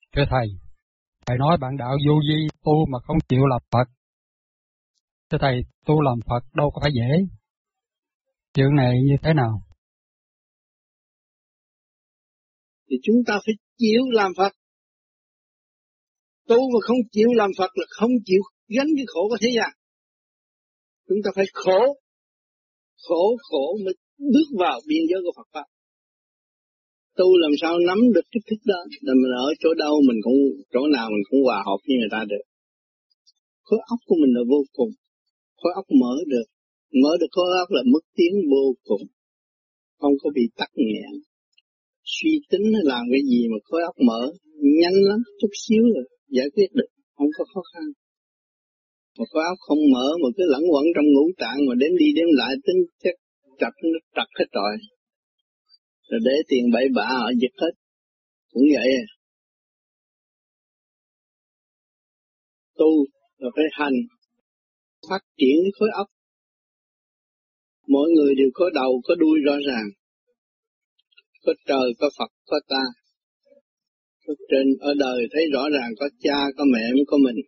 Thưa Thầy nói bạn đạo vô vi tu mà không chịu làm Phật. Thưa Thầy, tu làm Phật đâu có phải dễ. Chuyện này như thế nào? Thì chúng ta phải chịu làm Phật. Tu mà không chịu làm Phật là không chịu gánh cái khổ của thế gian. Chúng ta phải khổ mới bước vào biên giới của Phật Pháp. Tu làm sao nắm được cái thức đó, là mình ở chỗ đâu mình cũng, chỗ nào mình cũng hòa hợp với người ta được. Khối óc của mình là vô cùng, khối óc mở được khối óc là mức tiến vô cùng, không có bị tắc nghẽn. Suy tính làm cái gì mà khối óc mở, nhanh lắm, chút xíu rồi giải quyết được, không có khó khăn. Mà khối óc không mở mà cứ lẫn quẩn trong ngũ tạng mà đếm đi đếm lại tính chắc chặt nó trật hết rồi. Rồi để tiền bậy bạ họ giật hết, cũng vậy à. Tu là phải hành, phát triển cái khối óc. Mỗi người đều có đầu, có đuôi rõ ràng. Có trời, có Phật, có ta. Có trên ở đời thấy rõ ràng có cha, có mẹ, mới có mình.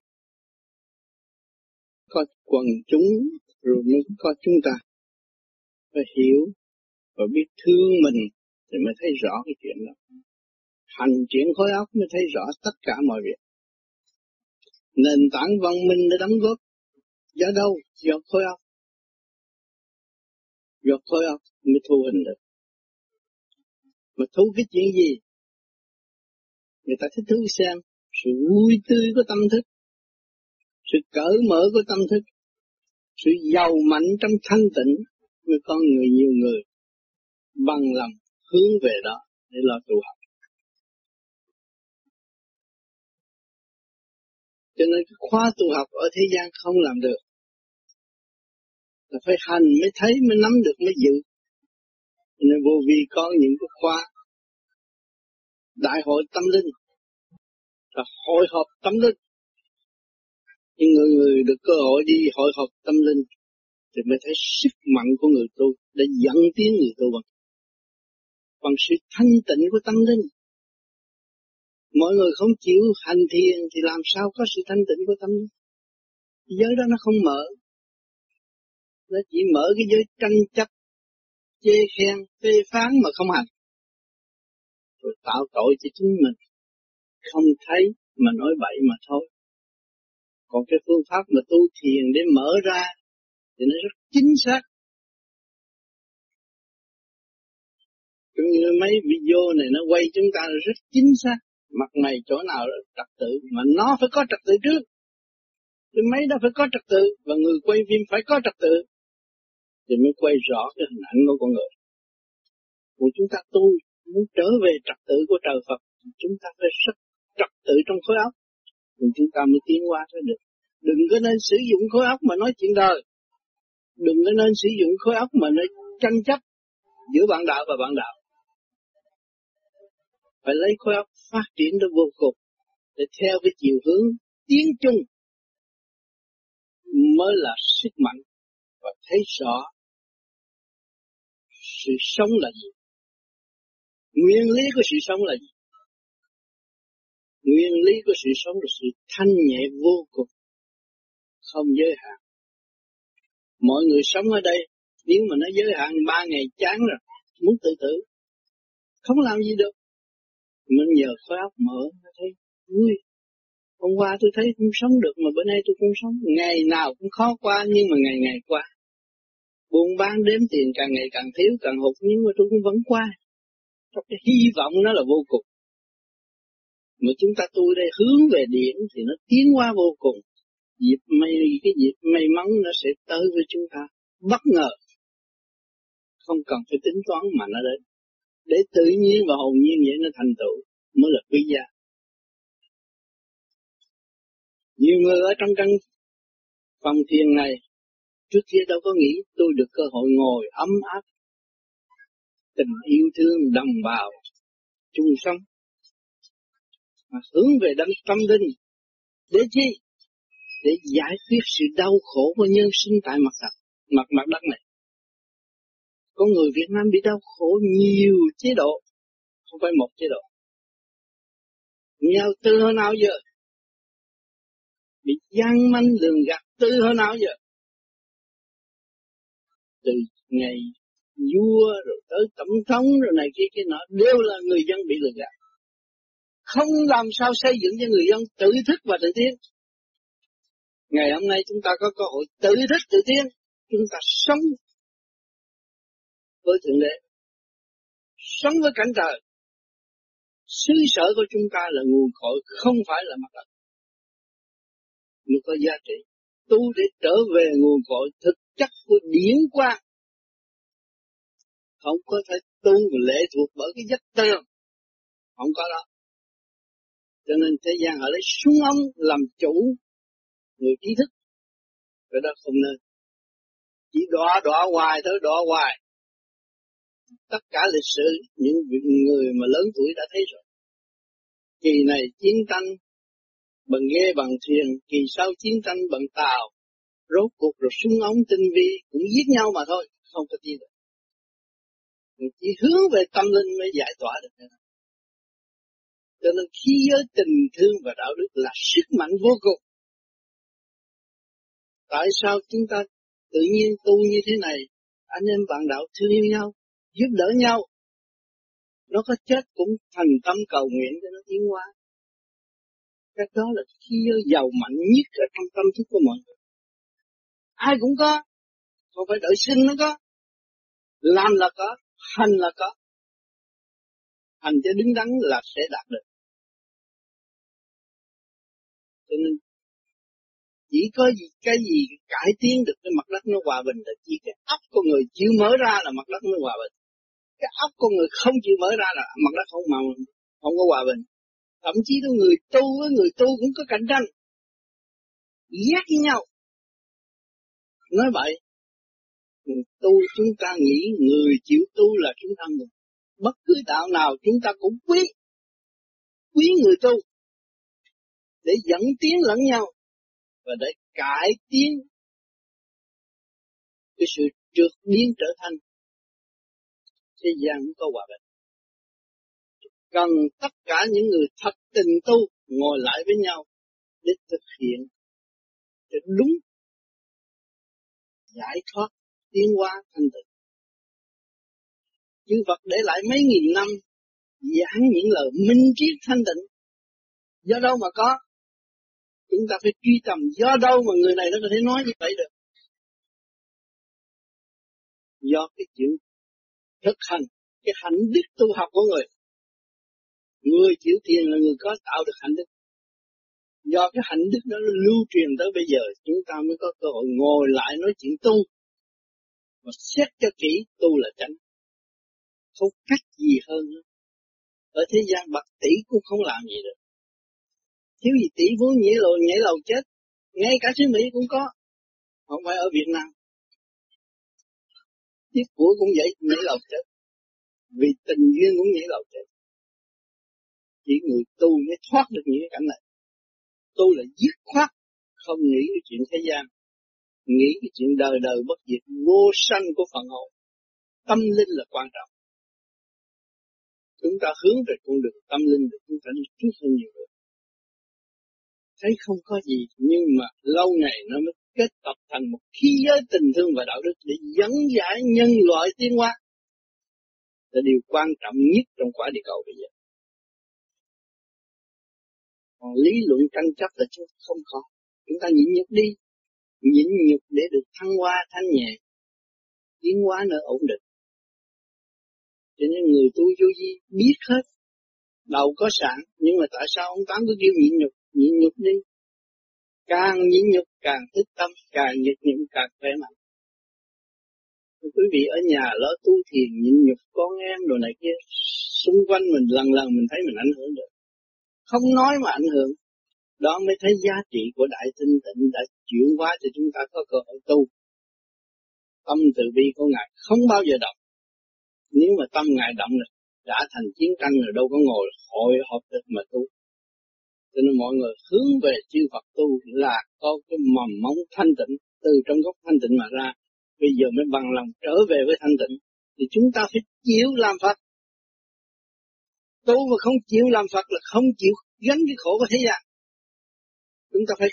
Có quần chúng, rồi mới có chúng ta. Phải hiểu và biết thương mình thì mới thấy rõ cái chuyện đó. Hành triển khối óc mới thấy rõ tất cả mọi việc. Nền tảng văn minh để đóng góp do đâu? Do khối óc. Do khối óc mới thu hình được. Mà thu cái chuyện gì? Người ta thích thú xem sự vui tươi của tâm thức, sự cởi mở của tâm thức, sự giàu mạnh trong thanh tịnh với con người, nhiều người bằng lòng hướng về đó để lo tu học. Cho nên cái khóa tu học ở thế gian không làm được, là phải hành mới thấy, mới nắm được, mới dự. Nên vô vi có những cái khóa đại hội tâm linh, là hội họp tâm linh. Nhưng người được cơ hội đi hội họp tâm linh thì mới thấy sức mạnh của người tu để dẫn tiến người tu bằng sự thanh tịnh của tâm linh. Mọi người không chịu hành thiền thì làm sao có sự thanh tịnh của tâm linh? Giới đó nó không mở, nó chỉ mở cái giới tranh chấp, chê khen, phê phán mà không hành, rồi tạo tội cho chính mình. Không thấy mà nói bậy mà thôi. Còn cái phương pháp mà tu thiền để mở ra thì nó rất chính xác. Cũng như mấy video này nó quay chúng ta rất chính xác. Mặt mày chỗ nào là trật tự, mà nó phải có trật tự trước. Cái máy đó phải có trật tự, và người quay phim phải có trật tự, thì mới quay rõ cái hình ảnh của con người. Còn chúng ta tu, muốn trở về trật tự của trời Phật, chúng ta phải rất trật tự trong khối óc, thì chúng ta mới tiến qua tới được. Đừng có nên sử dụng khối óc mà nói chuyện đời. Đừng có nên sử dụng khối óc mà nói tranh chấp giữa bạn đạo và bạn đạo. Phải lấy khối óc phát triển đến vô cùng, để theo cái chiều hướng tiến chung mới là sức mạnh, và thấy rõ sự sống là gì, nguyên lý của sự sống là gì. Nguyên lý của sự sống là sự thanh nhẹ vô cùng, không giới hạn. Mọi người sống ở đây, nếu mà nó giới hạn 3 ngày chán rồi, muốn tự tử, không làm gì được. Mình nhờ khối óc mở, nó thấy vui. Hôm qua tôi thấy không sống được, mà bữa nay tôi cũng sống. Ngày nào cũng khó qua, nhưng mà ngày ngày qua. Buôn bán đếm tiền càng ngày càng thiếu, càng hụt, nhưng mà tôi cũng vẫn qua. Trong cái hy vọng nó là vô cùng. Mà chúng ta tu đây hướng về điển thì nó tiến qua vô cùng. Cái dịp may mắn nó sẽ tới với chúng ta bất ngờ, không cần phải tính toán mà nó đến, để tự nhiên và hồn nhiên vậy nó thành tựu mới là quý giá. Nhiều người ở trong căn phòng thiền này trước kia đâu có nghĩ tôi được cơ hội ngồi ấm áp, tình yêu thương đồng bào chung sống, mà hướng về đấng tâm linh để chi? Để giải quyết sự đau khổ của nhân sinh tại mặt đất này. Con người Việt Nam bị đau khổ nhiều chế độ, không phải một chế độ. Nghèo từ hồi nào giờ? Bị gian manh lường gạt từ hồi nào giờ? Từ ngày vua rồi tới tổng thống rồi này kia nọ đều là người dân bị lừa gạt. Không làm sao xây dựng cho người dân tự thức và tự tiến. Ngày hôm nay chúng ta có cơ hội tự thức tự tiến, chúng ta sống với Thượng Đế, sống với cảnh trời. Xứ sở của chúng ta là nguồn cội, không phải là mặt đất. Mới có giá trị. Tu để trở về nguồn cội thực chất của điển quang. Không có thể tu và lệ thuộc bởi cái giấc tơ. Không có đó. Cho nên thế gian họ lấy súng ống làm chủ người trí thức. Cái đó không nên. Chỉ đọa hoài thôi, đọa hoài. Tất cả lịch sử những người mà lớn tuổi đã thấy rồi. Kỳ này chiến tranh bằng ghe bằng thuyền, kỳ sau chiến tranh bằng tàu. Rốt cuộc rồi súng ống tinh vi cũng giết nhau mà thôi, không có gì được. Mình chỉ hướng về tâm linh mới giải tỏa được. Cho nên khí giới tình thương và đạo đức là sức mạnh vô cùng. Tại sao chúng ta tự nhiên tu như thế này? Anh em bạn đạo thương yêu nhau, giúp đỡ nhau. Nó có chết cũng thành tâm cầu nguyện cho nó tiến hóa. Cái đó là khí giới giàu mạnh nhất ở trong tâm thức của mọi người. Ai cũng có, không phải đợi sinh nó có. Làm là có, hành là có. Hành cho đứng đắn là sẽ đạt được. Cho nên chỉ có cái gì cải tiến được cái mặt đất nó hòa bình là chỉ cái óc con người chịu mở ra là mặt đất nó hòa bình. Cái óc con người không chịu mở ra là mặt đất không có hòa bình. Thậm chí là người tu với người tu cũng có cạnh tranh, ghét với nhau. Nói vậy, người tu chúng ta nghĩ người chịu tu là chúng ta mừng. Bất cứ đạo nào chúng ta cũng quý người tu để dẫn tiến lẫn nhau và để cải tiến cái sự trượt biến trở thành thế gian có hòa bình. Cần tất cả những người thật tình tu ngồi lại với nhau để thực hiện cho đúng, giải thoát, tiến hóa thanh tịnh. Chư Phật để lại mấy nghìn năm giảng những lời minh triết thanh tịnh. Do đâu mà có? Chúng ta phải truy tầm do đâu mà người này nó có thể nói như vậy được. Do cái chuyện thực hành, cái hạnh đức tu học của người. Người chịu thiền là người có tạo được hạnh đức. Do cái hạnh đức đó nó lưu truyền tới bây giờ, chúng ta mới có cơ hội ngồi lại nói chuyện tu. Và xét cho kỹ, tu là chánh. Không cách gì hơn nữa. Ở thế gian bậc tỷ cũng không làm gì được. Thiếu gì tỷ phú nhảy lầu chết. Ngay cả xứ Mỹ cũng có. Không phải ở Việt Nam. Tiếc của cũng vậy, nhảy lầu chết. Vì tình duyên cũng nhảy lầu chết. Chỉ người tu mới thoát được những cái cảnh này. Tu là dứt khoát, không nghĩ cái chuyện thế gian. Nghĩ cái chuyện đời đời bất diệt, vô sanh của phần hồn. Tâm linh là quan trọng. Chúng ta hướng về con đường tâm linh để chúng ta đi trước hơn nhiều người. Thấy không có gì, nhưng mà lâu ngày nó mới kết tập thành một khí giới tình thương và đạo đức để dẫn giải nhân loại tiến hóa. Là điều quan trọng nhất trong quả địa cầu bây giờ. Còn lý luận tranh chấp là chúng ta không có. Chúng ta nhịn nhục đi. Nhịn nhục để được thăng hoa thanh nhẹ. Tiến hóa nơi ổn định. Cho nên người tu vô vi biết hết. Đầu có sẵn. Nhưng mà tại sao ông Tám cứ kêu nhịn nhục? Nhịn nhục đi. Càng nhịn nhục càng thích tâm. Càng nhịn nhục càng khỏe mạnh. Quý vị ở nhà lỡ tu thiền nhịn nhục con em đồ này kia. Xung quanh mình lần mình thấy mình ảnh hưởng được. Không nói mà ảnh hưởng. Đó mới thấy giá trị của Đại Thanh Tịnh đã chuyển hóa cho chúng ta có cơ hội tu. Tâm từ bi của Ngài không bao giờ động. Nếu mà tâm Ngài động là đã thành chiến tranh rồi đâu có ngồi hội họp được mà tu. Cho nên mọi người hướng về chư Phật tu là có cái mầm móng thanh tịnh từ trong gốc thanh tịnh mà ra. Bây giờ mới bằng lòng trở về với thanh tịnh. Thì chúng ta phải chịu làm Phật. Tu mà không chịu làm Phật là không chịu gánh cái khổ của thế gian. Chúng ta phải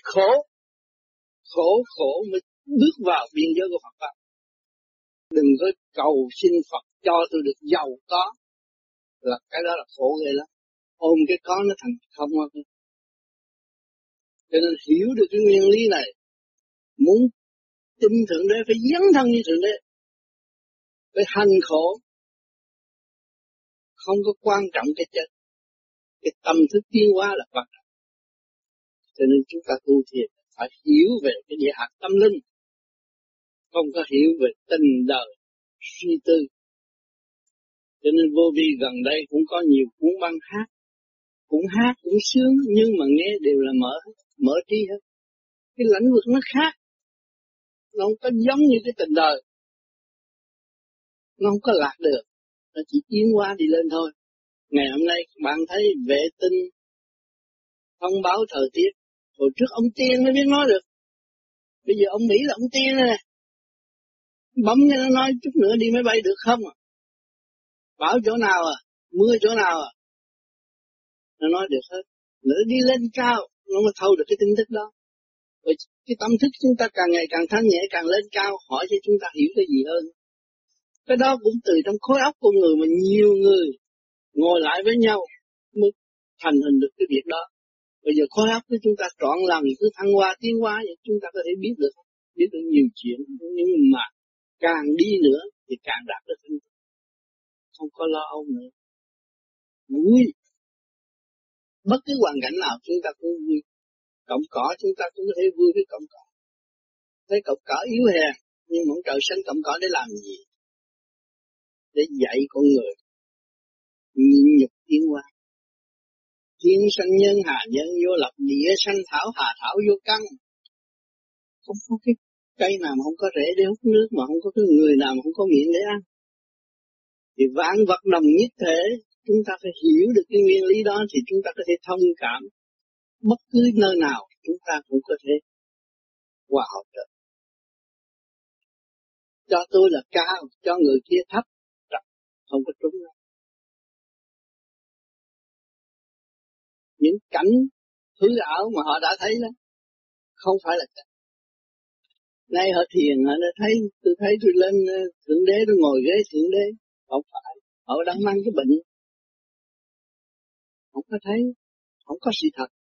khổ mới bước vào biên giới của Phật pháp. Đừng có cầu xin Phật cho tôi được giàu có, là cái đó là khổ ghê lắm. Ôm cái có nó thành không thôi. Cho nên hiểu được cái nguyên lý này, muốn tin Thượng Đế phải dấn thân như Thượng Đế, phải hành khổ, không có quan trọng cái chết. Cái tâm thức tiến hóa là quan trọng. Cho nên chúng ta tu thiền phải hiểu về cái địa hạt tâm linh, không có hiểu về tình đời suy tư. Cho nên vô vi gần đây cũng có nhiều cuốn băng hát, cũng sướng, nhưng mà nghe đều là mở trí hết. Cái lãnh vực nó khác, nó không có giống như cái tình đời, nó không có lạc được, nó chỉ tiến hóa đi lên thôi. Ngày hôm nay bạn thấy vệ tinh thông báo thời tiết, hồi trước ông Tiên mới biết nói được, bây giờ ông Mỹ là ông Tiên này, bấm cho nó nói chút nữa đi máy bay được không à? Bão chỗ nào à? Mưa chỗ nào à? Nó nói được hết. Nữa đi lên cao, nó mới thâu được cái tin tức đó. Rồi cái tâm thức chúng ta càng ngày càng thanh nhẹ, càng lên cao, hỏi cho chúng ta hiểu cái gì hơn. Cái đó cũng từ trong khối óc con người mà nhiều người ngồi lại với nhau mới thành hình được cái việc đó. Bây giờ khối óc của chúng ta trọn lòng cứ thăng hoa, tiến hóa, vậy chúng ta có thể biết được nhiều chuyện, nhưng mà càng đi nữa thì càng đạt được thanh tịnh, không có lo âu nữa, vui. Bất cứ hoàn cảnh nào chúng ta cũng vui. Cọng cỏ chúng ta cũng có thể vui với cọng cỏ. Thấy cọng cỏ yếu hèn, nhưng mà trời sinh cọng cỏ để làm gì? Để dạy con người nhịn nhục tiến hóa. Thiên sanh nhân hà nhân vô lập, địa sanh thảo hà thảo vô căn. Không có cái cây nào mà không có rễ để hút nước, mà không có cái người nào mà không có miệng để ăn. Thì vạn vật đồng nhất thể, chúng ta phải hiểu được cái nguyên lý đó thì chúng ta có thể thông cảm. Bất cứ nơi nào chúng ta cũng có thể hòa hợp được. Cho tôi là cao, cho người kia thấp, không có trúng đâu. Những cảnh hư ảo mà họ đã thấy đó, không phải là cảnh. Nay họ thiền, họ đã thấy, tôi thấy tôi lên Thượng Đế, tôi ngồi ghế Thượng Đế. Không phải, họ đang mang cái bệnh. Không có thấy, không có sự thật.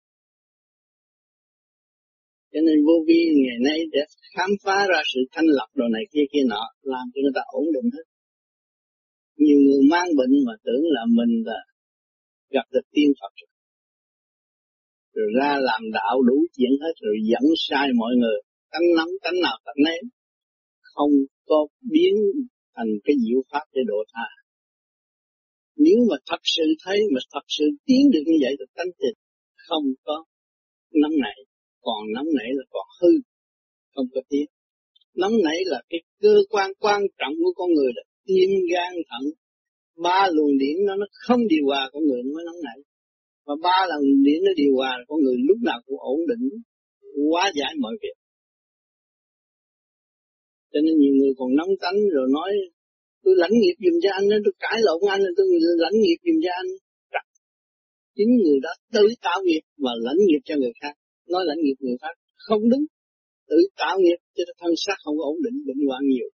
Cho nên vô vi ngày nay để khám phá ra sự thanh lập đồ này kia nọ, làm cho người ta ổn định hết. Nhiều người mang bệnh mà tưởng là mình là gặp được tiên Phật rồi ra làm đạo đủ chuyện hết, rồi dẫn sai mọi người, tánh nóng tánh nào tánh nấy, không có biến thành cái diệu pháp để độ tha. Nếu mà thật sự thấy, mà thật sự tiến được như vậy thì tánh tịnh, không có nóng nảy, còn nóng nảy là còn hư, không có tiến. Nóng nảy là cái cơ quan quan trọng của con người, là tim, gan, thận, ba luồng điển nó không điều hòa con người nó mới nóng nảy. Và ba lần điển nó điều hòa, con người lúc nào cũng ổn định, hóa giải mọi việc. Cho nên nhiều người còn nóng tánh rồi nói tôi lãnh nghiệp giùm cho anh, tôi cãi lộn anh, tôi lãnh nghiệp giùm cho anh. Chính người đó tự tạo nghiệp và lãnh nghiệp cho người khác. Nói lãnh nghiệp người khác không đúng, tự tạo nghiệp cho thân xác không ổn định, bệnh hoạn nhiều.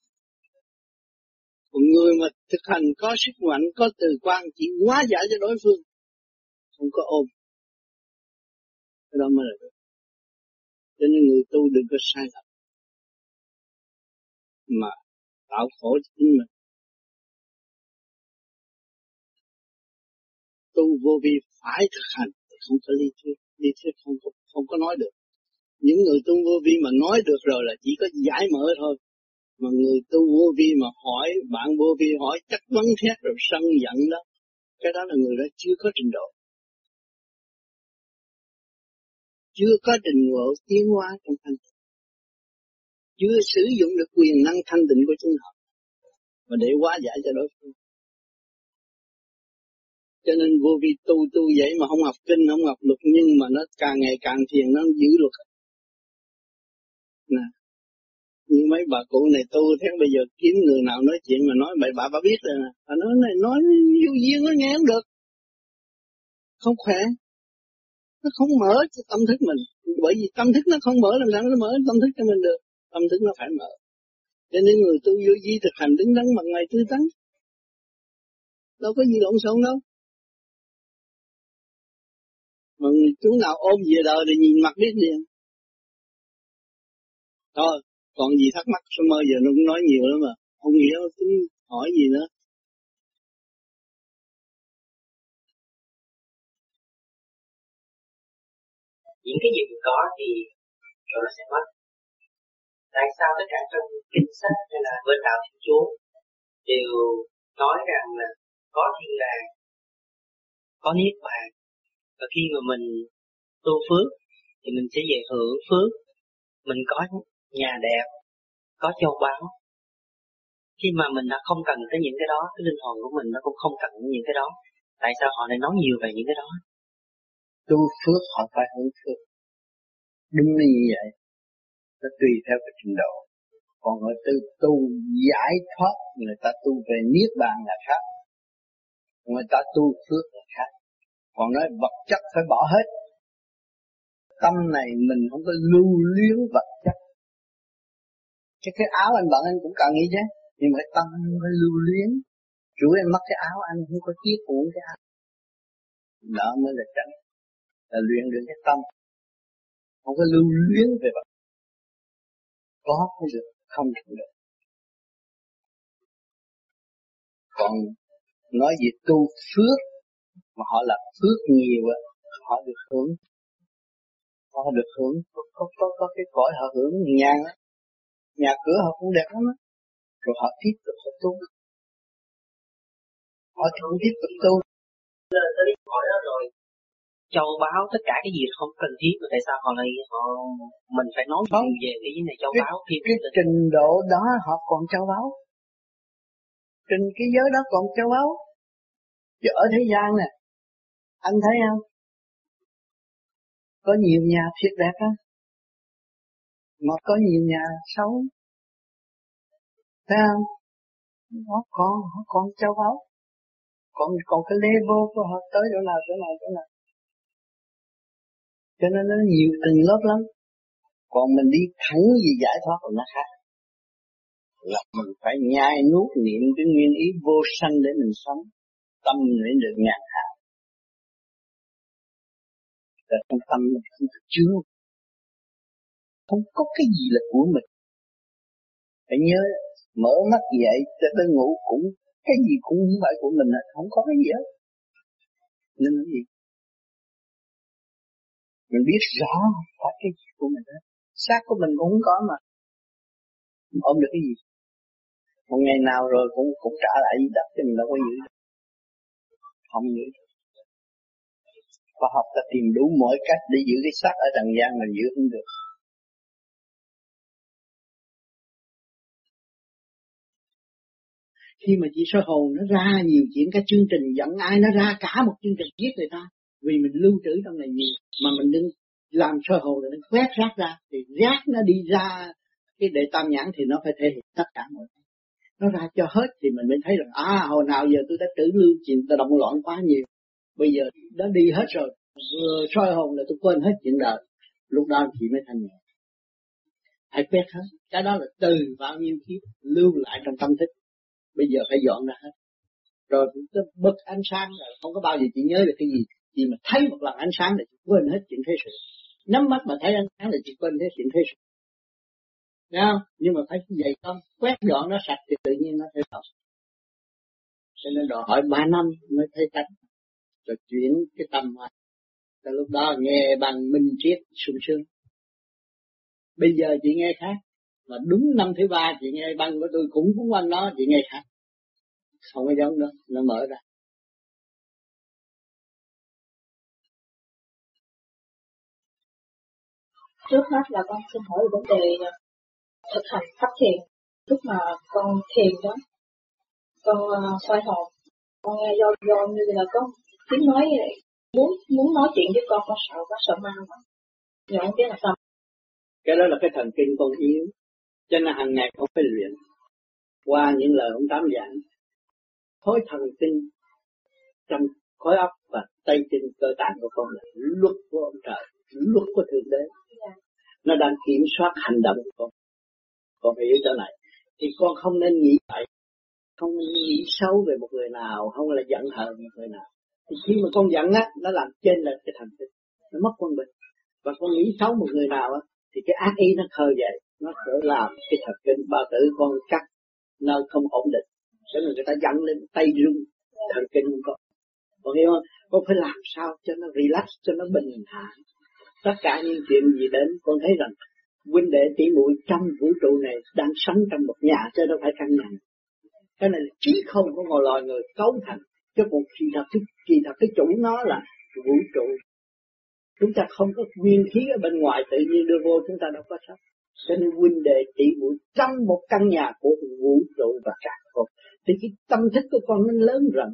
Còn người mà thực hành có sức mạnh, có từ quan, chỉ hóa giải cho đối phương, không có ôm. Cái đó mới là được. Cho nên người tu đừng có sai lầm mà tạo khổ cho chính mình. Tu vô vi phải thực hành, không có lý thuyết không có nói được. Những người tu vô vi mà nói được rồi là chỉ có giải mở thôi. Mà người tu vô vi mà hỏi, bạn vô vi hỏi chắc vấn thét rồi sân giận đó, cái đó là người đó chưa có trình độ, chưa có trình độ tiến hóa trong thanh tịnh, chưa sử dụng được quyền năng thanh tịnh của chính họ mà để hóa giải cho đối phương. Cho nên vô vi tu vậy mà không học kinh, không học luật, nhưng mà nó càng ngày càng thiền, nó giữ luật. Nè, như mấy bà cụ này tu thế bây giờ kiếm người nào nói chuyện mà nói bậy bạ bà biết rồi nè. Bà nói này nói vô duyên nó nghe không được, không khỏe. Nó không mở cho tâm thức mình. Bởi vì tâm thức nó không mở, làm sao nó mở tâm thức cho mình được. Tâm thức nó phải mở. Cho nên người tu vô vi thực hành đứng đắn mặt mày tươi tắn. Đâu có gì lộn xộn đâu. Mà chúng nào ôm về đời thì nhìn mặt biết liền. Thôi, còn gì thắc mắc sao mơ giờ nó cũng nói nhiều lắm mà. Không hiểu tính hỏi gì nữa. Những cái gì có thì rồi nó sẽ mất. Tại sao tất cả trong kinh sách hay là bên đạo Thiên Chúa đều nói rằng là có thiên đàng, có niết bàn, và khi mà mình tu phước thì mình sẽ về hưởng phước, mình có nhà đẹp, có châu báu. Khi mà mình đã không cần tới những cái đó, cái linh hồn của mình nó cũng không cần những cái đó. Tại sao họ lại nói nhiều về những cái đó? Tu phước họ phải hưởng phước. Đúng là như vậy. Nó tùy theo cái trình độ. Còn người tu giải thoát, người ta tu về niết bàn là khác. Người ta tu phước là khác. Còn nói vật chất phải bỏ hết. Tâm này mình không có lưu luyến vật chất. Chứ cái áo anh bận anh cũng cần nghĩ chứ. Nhưng mà cái tâm anh phải lưu luyến. Chủ em mất cái áo anh không có tiếc uổng cái áo. Đó mới là chân. Là luyện được cái tâm. Không có lưu luyến về vật. Có cũng được, không cũng được. Còn nói về tu phước mà họ làm phước nhiều á, họ được hưởng. Họ được hưởng có cái cõi họ hưởng nhàn á. Nhà cửa họ cũng đẹp lắm á. Rồi họ tiếp tục họ tu. Họ không tiếp tục tu. Tới đi hỏi đó rồi. Châu báu tất cả cái gì không cần thiết, mà tại sao họ lại mình phải nói nhiều về cái này châu báu khi cái trình độ đó họ còn châu báu. Trình cái giới đó còn châu báu. Chứ ở thế gian nè, anh thấy không? Có nhiều nhà thiệt đẹp á, mà có nhiều nhà xấu. Thấy không? Họ còn châu báu. Còn cái level của họ tới chỗ nào. Cho nên nó nhiều tầng lớp lắm. Còn mình đi thẳng về giải thoát là nó khác. Là mình phải nhai nuốt niệm cái nguyên ý vô sanh để mình sống. Tâm để được nhàn hạ. Và trong tâm mình không có chứa. Không có cái gì là của mình. Phải nhớ, mở mắt dậy cho tới ngủ cũng cái gì cũng không phải của mình, không có cái gì hết. Nên cái gì? Mình biết rõ phải cái gì của mình hết. Xác của mình cũng không có mà. Ôm được cái gì? Một ngày nào rồi cũng trả lại đất cho mình đâu có giữ. Không giữ. Khoa học ta tìm đủ mọi cách để giữ cái xác ở trần gian mà giữ không được. Khi mà chỉ soi hồn nó ra nhiều chuyện, cái chương trình dẫn ai nó ra cả một chương trình giết người ta. Vì mình lưu trữ trong này nhiều, mà mình đừng làm soi hồn rồi nó quét rác ra, thì rác nó đi ra cái đệ tam nhãn thì nó phải thể hiện tất cả mọi thứ. Nó ra cho hết thì mình mới thấy rằng hồi nào giờ tôi đã trữ lưu chuyện ta động loạn quá nhiều, bây giờ đã đi hết rồi, vừa soi hồn là tôi quên hết chuyện đời, lúc đó thì mới thanh nhẹ. Hãy quét hết, cái đó là từ bao nhiêu kiếp lưu lại trong tâm thức, bây giờ phải dọn ra hết. Rồi tôi bật ánh sáng rồi không có bao giờ chị nhớ được cái gì, chỉ mà thấy một lần ánh sáng là chị quên hết chuyện thế sự. Nhắm mắt mà thấy ánh sáng là chị quên hết chuyện thế sự. Thấy không? Nhưng mà phải vậy không? Quét dọn nó sạch thì tự nhiên nó sẽ thật. Cho nên đòi hỏi 3 năm mới thấy cách. Rồi chuyển cái tâm qua. Từ lúc đó nghe bằng minh triết sung sướng. Bây giờ chị nghe khác. Mà đúng năm thứ 3 chị nghe băng của tôi cũng quanh đó, chị nghe khác. Không có giống đó, nó mở ra. Trước hết là con xin hỏi vấn đề thực hành pháp thiền. Lúc mà con thiền đó, con xoay hồn, con nghe do như là có tiếng nói muốn nói chuyện với con sợ ma quá. Nhưng không biết là sao. Cái đó là cái thần kinh con yếu, cho nên hàng ngày con phải luyện. Qua những lời ông Tám giảng, khối thần kinh trong khối óc và tay chân cơ tạng của con là luật của ông trời, luật của thượng đế. Nó đang kiểm soát hành động của con. Con hiểu chỗ này thì con không nên nghĩ vậy, không nên nghĩ xấu về một người nào, không là giận hờn một người nào. Thì khi mà con giận á, nó làm trên lệch cái thần kinh, nó mất quân bình. Và con nghĩ xấu một người nào á, thì cái ác ý nó khơi dậy, nó sẽ làm cái thần kinh bao tử con cắt, nó không ổn định. Cho nên người ta giận lên tay rung, thần kinh của con. Con hiểu không? Con phải làm sao cho nó relax, cho nó bình thản. Tất cả những chuyện gì đến, con thấy rằng huynh đệ tỷ muội trong vũ trụ này đang sống trong một nhà chứ đâu phải căn nhà. Cái này là trí không của một loài người cấu thành, chứ còn kỳ thật cái chủ nó là vũ trụ. Chúng ta không có nguyên khí ở bên ngoài tự nhiên đưa vô, chúng ta đâu có sống. Cho nên huynh đệ tỷ muội trong một căn nhà của vũ trụ và cả con. Thì cái tâm thức của con nó lớn rộng.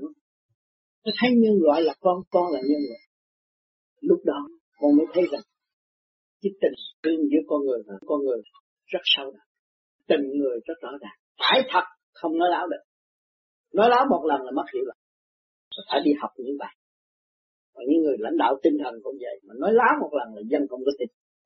Nó thấy nhân loại là con là nhân loại. Lúc đó con mới thấy rằng cái tình thương giữa con người và con người rất sâu đậm, tình người rất rõ ràng, phải thật, không nói láo được. Nói láo một lần là mất hiểu lầm, phải đi học những bài. Và những người lãnh đạo tinh thần cũng vậy, mà nói láo một lần là dân không có tin.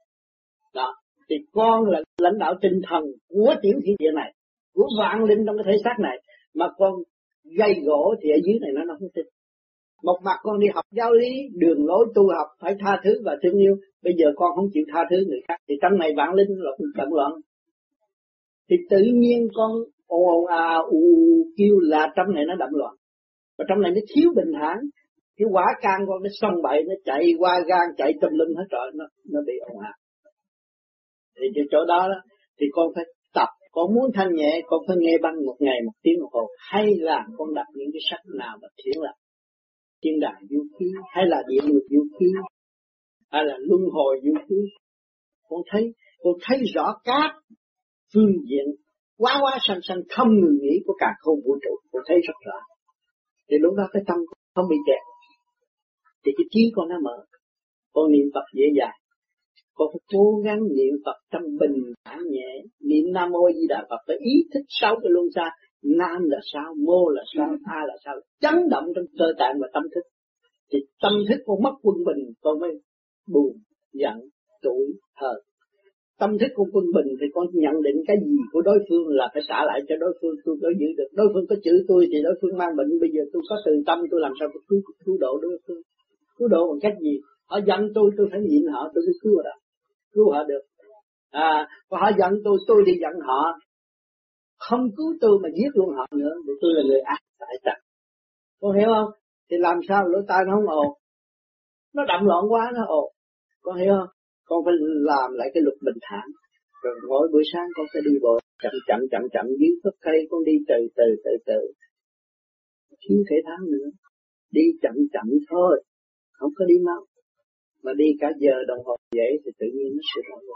Đó, thì con là lãnh đạo tinh thần của tiểu thiên địa này, của vạn linh trong cái thể xác này, mà con gây gỗ thì ở dưới này nó không tin. Một mặt con đi học giáo lý, đường lối tu học phải tha thứ và thương yêu. Bây giờ con không chịu tha thứ người khác, thì trong này vạn linh là động loạn. Thì tự nhiên con ồn kêu là trong này nó động loạn. Và trong này nó thiếu bình thản. Cái quả can con nó xông bậy, nó chạy qua gan, chạy tùm lum hết rồi, nó bị ồn ào. Thì cái chỗ đó thì con phải tập. Con muốn thanh nhẹ, con phải nghe băng một ngày 1 tiếng đồng hồ. Hay là con đọc những cái sách nào mà thiện lặng. Thiên đàng vũ khí, hay là địa ngục vũ khí, hay là luân hồi vũ khí. Con thấy rõ các phương diện quá sanh không ngừng nghỉ của cả không vũ trụ, con thấy rất rõ. Thì lúc đó cái tâm không bị kẹt, thì cái trí con nó mở. Con niệm Phật dễ dàng, con phải cố gắng niệm Phật trong bình thản nhẹ, niệm Nam Mô Di Đà Phật, phải ý thức sáu cái luân xa. Nam là sao, mô là sao, a là sao, chấn động trong cơ tạng và tâm thức. Thì tâm thức con mất quân bình, con mới buồn, giận, tủi, hờn. Tâm thức con quân bình thì con nhận định cái gì của đối phương là phải trả lại cho đối phương, tôi có giữ được. Đối phương có chửi tôi thì đối phương mang bệnh, bây giờ tôi có từ tâm, tôi làm sao tôi cứu độ đối phương. Cứu độ bằng cách gì? Họ giận tôi phải nhịn họ, tôi phải cứu họ được. Và họ giận tôi đi giận họ, không cứu tôi mà giết luôn họ nữa, để tôi là người ác tại trật. Con hiểu không? Thì làm sao lỗ tai nó không ồn? Nó đậm loạn quá nó ồn. Con hiểu không? Con phải làm lại cái luật bình thản. Rồi mỗi buổi sáng con phải đi bộ chậm dưới gốc cây, con đi từ từ. Thiếu thể thao nữa. Đi chậm thôi, không có đi mau. Mà đi cả giờ đồng hồ vậy thì tự nhiên nó sẽ đổi.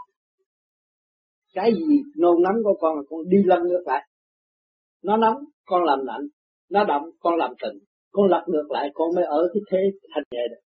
Cái gì nôn nóng của con là con đi lăn ngược lại. Nó nóng, con làm lạnh. Nó động, con làm tịnh. Con lật ngược lại, con mới ở cái thế thanh nhẹ được.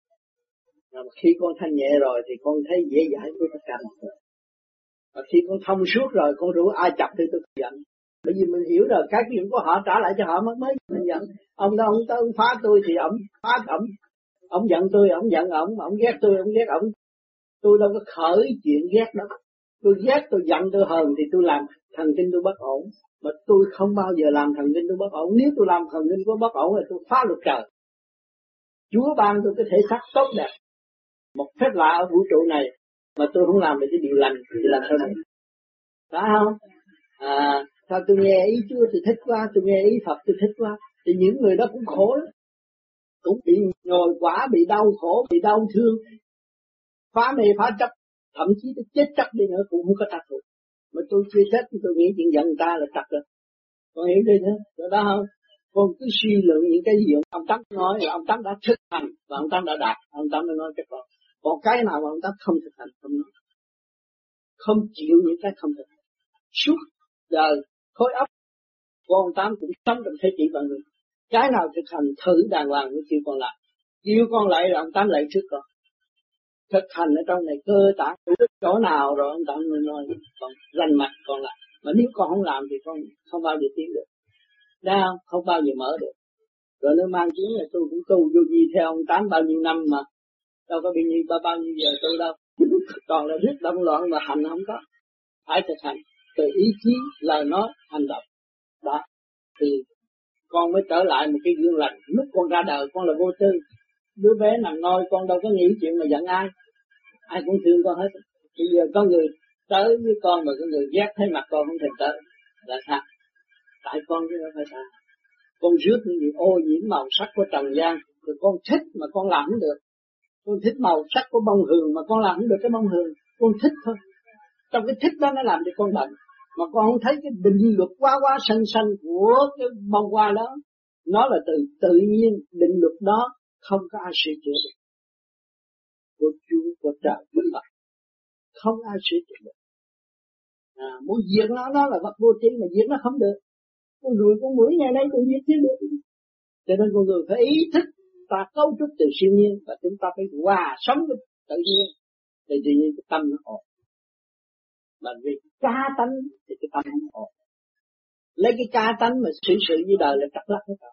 Mà khi con thanh nhẹ rồi thì con thấy dễ dãi với tất cả mọi người. Và khi con thông suốt rồi, con rủ ai chọc thì tôi giận. Bởi vì mình hiểu rồi, cái chuyện của họ trả lại cho họ mới mình giận. Ông đó ông tới ông phá tôi thì ông phá ổng. Ông giận tôi, ông giận ông ghét tôi, ông ghét ổng. Tôi đâu có khởi chuyện ghét đó. Tôi ghét, tôi giận, tôi hờn thì tôi làm thần kinh tôi bất ổn. Mà tôi không bao giờ làm thần kinh tôi bất ổn. Nếu tôi làm thần kinh tôi bất ổn thì tôi phá luật trời. Chúa ban tôi cái thể xác tốt đẹp, một phép lạ ở vũ trụ này, mà tôi không làm được cái điều lành thì làm sao này? Phải không? Sao tôi nghe ý Chúa tôi thích quá, tôi nghe ý Phật tôi thích quá. Thì những người đó cũng khổ lắm. Cũng bị nhồi quả, bị đau khổ, bị đau thương, phá mê phá chấp, thậm chí tôi chết chắc đi nữa cũng không có trật được. Mà tôi chưa chết thì tôi nghĩ chuyện giận người ta là trật rồi. Con hiểu đi nữa, rồi đó không? Con cứ suy luận những cái gì ông Tắc nói là ông Tắc đã thực hành và ông Tắc đã đạt, ông Tắc mới nói cho con. Còn cái nào mà ông Tắc không thực hành không nói. Không chịu những cái không thực hành. Suốt đời khối óc của ông Tám cũng sống trong thế kỷ vạn người. Cái nào thực hành thử đàng hoàng mới kêu con lại. Kêu con lại là ông Tám lại trước con. Thực hành ở trong này cơ tạng chỗ nào rồi ông Tám mới nói con rành mạch con lại. Mà nếu con không làm thì con không bao giờ tiến được. Đau không bao giờ mở được. Rồi nó mang tiếng là tôi cũng tu vô vi theo ông Tám bao nhiêu năm mà đâu có bao nhiêu giờ tu đâu. Còn là rất động loạn mà hành không có. Phải thực hành từ ý chí, lời nói, hành động. Đó thì con mới trở lại một cái gương lành. Lúc con ra đời con là vô tư, đứa bé nằm nôi con đâu có nghĩ chuyện mà giận ai cũng thương con hết. Bây giờ có người tới với con mà có người ghét thấy mặt con không thèm tới là sao? Tại con chứ không phải sao. Con rước những gì ô nhiễm màu sắc của trần gian, rồi con thích mà con làm không được. Con thích màu sắc của bông hường mà con làm không được cái bông hường, con thích thôi. Trong cái thích đó nó làm cho con bệnh. Mà con không thấy cái định luật quá xanh của cái bông hoa đó, nó là tự nhiên, định luật đó không có ai sửa chữa được. Của Chúa, của trời, của Phật, không ai sửa chữa được. Muốn diệt nó là vật vô tri mà diệt nó không được. Con ruồi con muỗi ngày nay còn diệt chứ được. Cho nên con người phải ý thức ta cấu trúc từ siêu nhiên và chúng ta phải hòa sống với tự nhiên. Thì tự nhiên cái tâm nó ổn. Mà vì ca tánh thì cái tâm không ổn. Lấy cái ca tánh mà xử sự với đời là trật lắc hết rồi.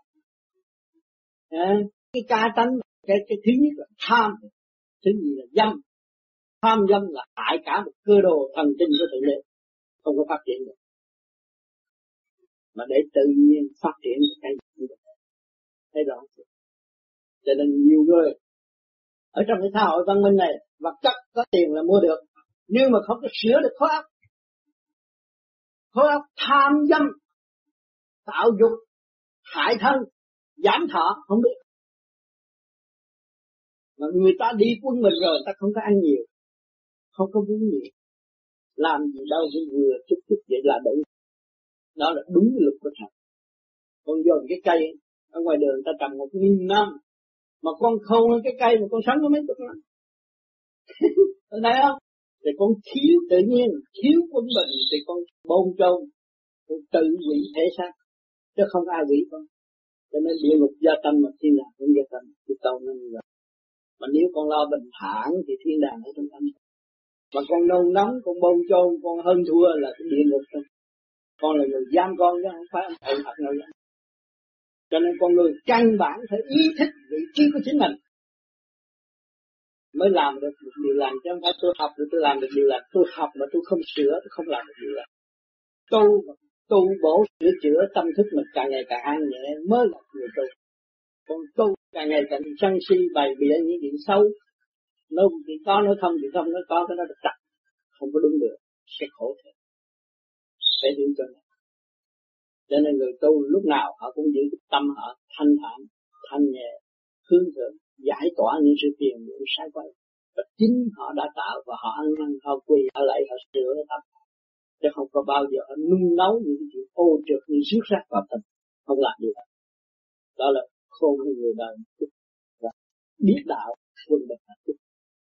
Cái ca tánh, cái thứ nhất là tham, thứ gì là dâm. Tham dâm là hại cả một cơ đồ thần kinh của tự nhiên, không có phát triển được. Mà để tự nhiên phát triển cái gì được. Thấy rõ chưa? Cho nên nhiều người ở trong cái xã hội văn minh này, vật chất có tiền là mua được, nhưng mà không có sửa được khối óc. Khối óc tham dâm, tạo dục, hại thân, giảm thọ, không biết. Mà người ta đi quân mình rồi, ta không có ăn nhiều, không có uống nhiều, làm gì đâu cũng vừa chút vậy là đủ. Đó là đúng cái luật của Thần. Con dồn cái cây ở ngoài đường ta trồng 1000 năm, mà con khâu cái cây mà con sống có mấy chục năm. Con thấy không? Thì con thiếu tự nhiên, thiếu quân bình thì con bồn chồn, con tự hủy thể xác, chứ không ai hủy con. Cho nên địa ngục gia tâm mà thiên đàng cũng gia tâm, thì câu nó như vậy. Mà nếu con lo bình thản thì thiên đàng ở trong tâm. Mà con nôn nóng, con bồn chồn, con hơn thua là cái địa ngục thôi. Con là người giam con chứ không phải ông thầy Phật nào giam. Cho nên con người căn bản phải ý thức vị trí của chính mình mới làm được một điều lành, chứ không phải tôi học rồi tôi làm được điều lành. Tôi học mà tôi không sửa, tôi không làm được điều lành. Tu bổ sửa chữa tâm thức mình càng ngày càng an nhẹ mới là người tu. Còn tu càng ngày càng sân si bày bịa những chuyện xấu, nó chỉ có nó không thì không, nó có cái nó được trật, không có đúng được, sẽ khổ thêm. Phải hiểu cho này. Cho nên người tu lúc nào họ cũng giữ tâm họ thanh thản, thanh nhẹ, hướng thượng, giải tỏa những sự phiền muộn sai quấy. Và chính họ đã tạo và họ ăn năn, họ quỳ, họ lạy, họ sửa tâm. Chứ không có bao giờ họ nung nấu những cái chuyện ô trượt như xước sát vào tâm. Không làm điều đó. Đó là khôn của người đời một chút. Và biết đạo, quân bình hạnh phúc.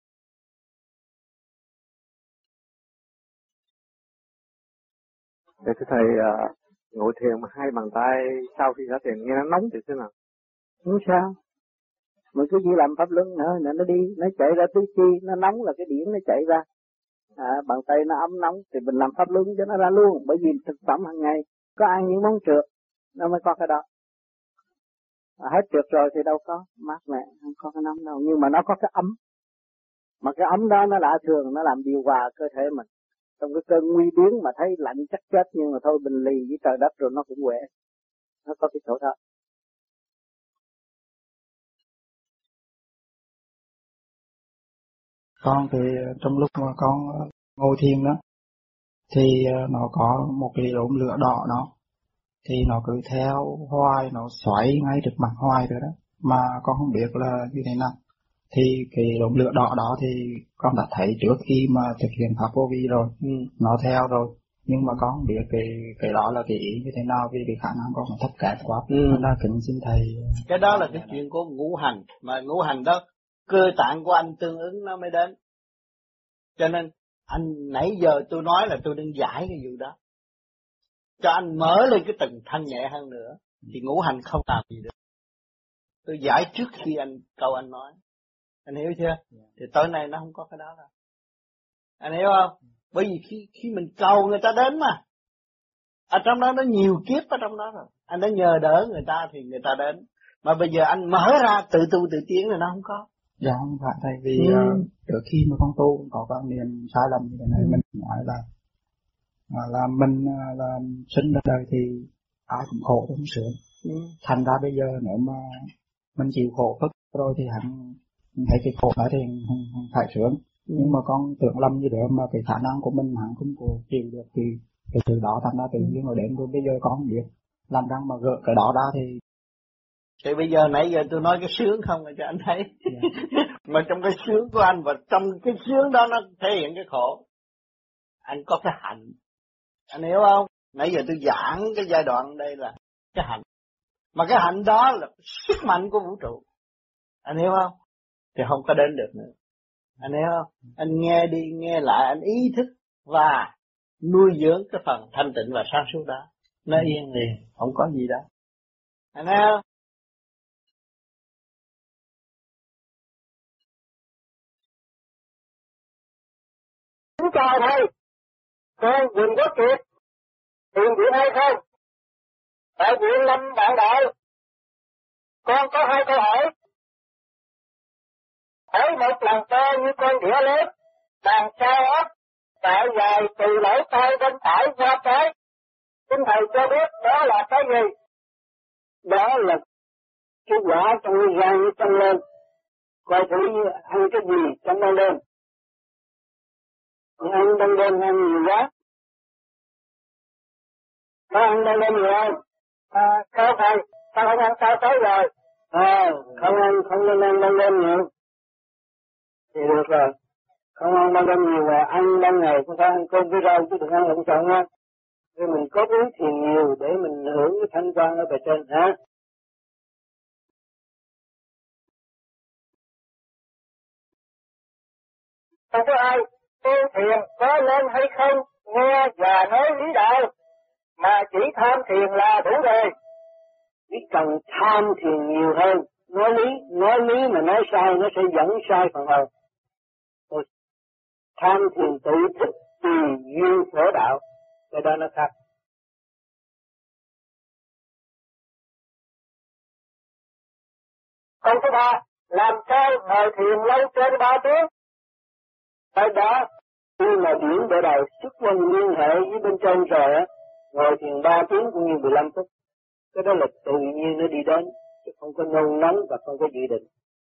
Để thưa thầy, ngồi thiền mà hai bàn tay sau khi xả thiền nghe nó nóng thì thế nào? Không sao. Mình cứ chỉ làm pháp luân nữa, nó đi, nó chạy ra tứ chi, nó nóng là cái điển nó chạy ra. Bàn tay nó ấm nóng thì mình làm pháp luân cho nó ra luôn. Bởi vì thực phẩm hàng ngày có ăn những món trượt, nó mới có cái đó. Hết trượt rồi thì đâu có, mát mẻ, không có cái nóng đâu. Nhưng mà nó có cái ấm. Mà cái ấm đó nó lạ thường, nó làm điều hòa cơ thể mình. Trong cái cơn nguy biến mà thấy lạnh chắc chết, nhưng mà thôi bình lì với trời đất rồi nó cũng quệ. Nó có cái chỗ đó. Con thì trong lúc mà con ngồi thiền đó thì nó có một cái đốm lửa đỏ đó, thì nó cứ theo hoài, nó xoáy ngay trước mặt hoài rồi đó, mà con không biết là như thế nào. Thì cái đốm lửa đỏ đó thì con đã thấy trước khi mà thực hiện pháp vô vi rồi, nó theo rồi, nhưng mà con không biết cái đó là cái ý như thế nào, vì cái khả năng con thấp kém quá. Nên là kính xin thầy. Cái đó là cái chuyện của ngũ hành, mà ngũ hành đó cơ tạng của anh tương ứng nó mới đến. Cho nên anh nãy giờ tôi nói là tôi đang giải cái vụ đó, cho anh mở lên cái tầng thanh nhẹ hơn nữa, thì ngũ hành không làm gì được. Tôi giải trước khi câu anh nói, anh hiểu chưa? Thì tối nay nó không có cái đó đâu, anh hiểu không? Bởi vì khi mình cầu người ta đến mà, ở trong đó nó nhiều kiếp ở trong đó rồi, anh đã nhờ đỡ người ta thì người ta đến. Mà bây giờ anh mở ra tự tu tự tiến là nó không có. Dạ không phải, tại vì trước khi mà con tu có quan niệm sai lầm như thế này, mình nói là mình là sinh ra đời thì ai cũng khổ cũng sướng. Thành ra bây giờ nếu mà mình chịu khổ hết rồi thì hắn thấy cái khổ đó thì hắn phải sướng. Nhưng mà con tưởng lầm như đó mà cái khả năng của mình hắn không có chịu được thì cái từ đó thành ra tự nhiên rồi đến rồi bây giờ con không biết làm răng mà gỡ cái đó ra thì bây giờ nãy giờ tôi nói cái sướng không là cho anh thấy. Mà trong cái sướng của anh và trong cái sướng đó nó thể hiện cái khổ. Anh có cái hạnh. Anh hiểu không? Nãy giờ tôi giảng cái giai đoạn đây là cái hạnh. Mà cái hạnh đó là sức mạnh của vũ trụ. Anh hiểu không? Thì không có đến được nữa. Anh hiểu không? Anh nghe đi nghe lại, anh ý thức và nuôi dưỡng cái phần thanh tịnh và sáng suốt đó. Nó yên liền, không có gì đó. Anh thấy không? Xin chào thầy, con Quỳnh Quốc Kiệt, tiền viện hay không? Tại viện Lâm Bạn Đạo, con có 2 câu hỏi. Hỏi một lần to như con đĩa lớn, đằng sau ốc, chạy dài từ lỗ tai bên phải qua trái. Xin thầy cho biết đó là cái gì? Đó là cái quả trong gan trong lên. Coi thử ăn cái gì trong ban đêm. Ăn ban đêm ăn nhiều quá. Có ăn ban đêm nhiều không? Không thầy, sao không ăn sao tới rồi? Không nên ăn ban đêm nhiều. Thì được rồi. Không ăn ban đêm nhiều là ăn ban ngày cũng phải ăn cơm với rau chứ đừng ăn lộn xộn nha. Rồi mình có uống thiền nhiều để mình hưởng cái thanh quan ở bề trên hả? Không có ai tu thiền có lên hay không nghe và nói lý đạo, mà chỉ tham thiền là đủ rồi. Chỉ cần tham thiền nhiều hơn, nói lý mà nói sai nó sẽ dẫn sai phần hồn. Tham thiền tự thức tùy duyên khổ đạo, cái đó nó khác. Câu thứ 3, làm sao ngồi thiền lâu trên 3 tiếng? Cái đó, khi mà điển để đầu xuất quân liên hệ với bên trên rồi á, ngồi thiền 3 tiếng cũng như 15 phút. Cái đó là tự nhiên nó đi đến, chứ không có nôn nóng và không có dự định.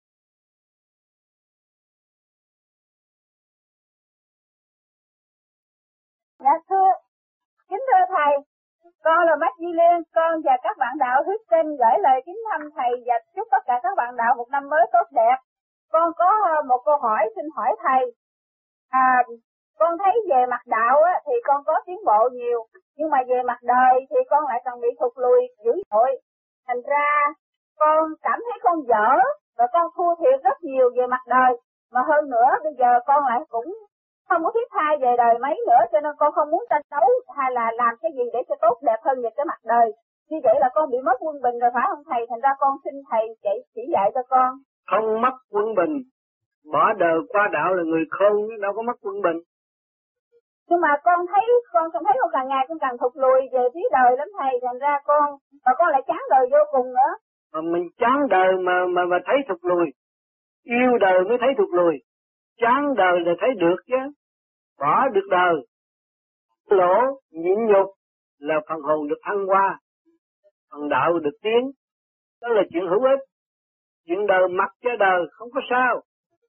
Dạ kính thưa thầy, con là Bách Di Liên, con và các bạn đạo huyết tinh gửi lời kính thăm thầy và chúc tất cả các bạn đạo một năm mới tốt đẹp. Con có một câu hỏi xin hỏi thầy. Con thấy về mặt đạo á, thì con có tiến bộ nhiều, nhưng mà về mặt đời thì con lại còn bị thụt lùi dữ dội. Thành ra con cảm thấy con dở và con thua thiệt rất nhiều về mặt đời. Mà hơn nữa bây giờ con lại cũng không có thiết tha về đời mấy nữa, cho nên con không muốn tranh đấu hay là làm cái gì để cho tốt đẹp hơn về cái mặt đời. Như vậy là con bị mất quân bình rồi phải không thầy? Thành ra con xin thầy chỉ dạy cho con. Không mất quân bình, bỏ đời qua đạo là người khôn, đâu có mất quân bình. Nhưng mà con thấy con càng ngày con càng thụt lùi về phía đời lắm thầy, thành ra con lại chán đời vô cùng nữa. Mà mình chán đời mà thấy thụt lùi, yêu đời mới thấy thụt lùi, chán đời là thấy được chứ, bỏ được đời, lỗ nhịn nhục là phần hồn được thăng hoa, phần đạo được tiến, đó là chuyện hữu ích. Chuyện đời mặc cho đời không có sao.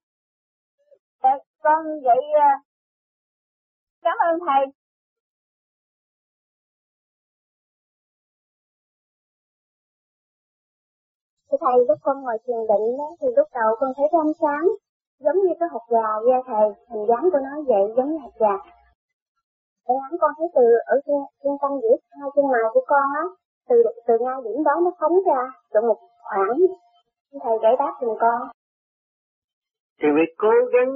Con vậy cảm ơn thầy. Thầy lúc con ngồi thiền định đó, thì lúc đầu con thấy cái ánh sáng giống như cái hột gà da thầy, hình dáng của nó vậy giống như hột gà. Cái ánh con thấy từ ở trên tâm giữa hai chân mày của con á, từ ngay điểm đó nó phóng ra từ một khoảng. Thầy giải đáp giùm con. Thì phải cố gắng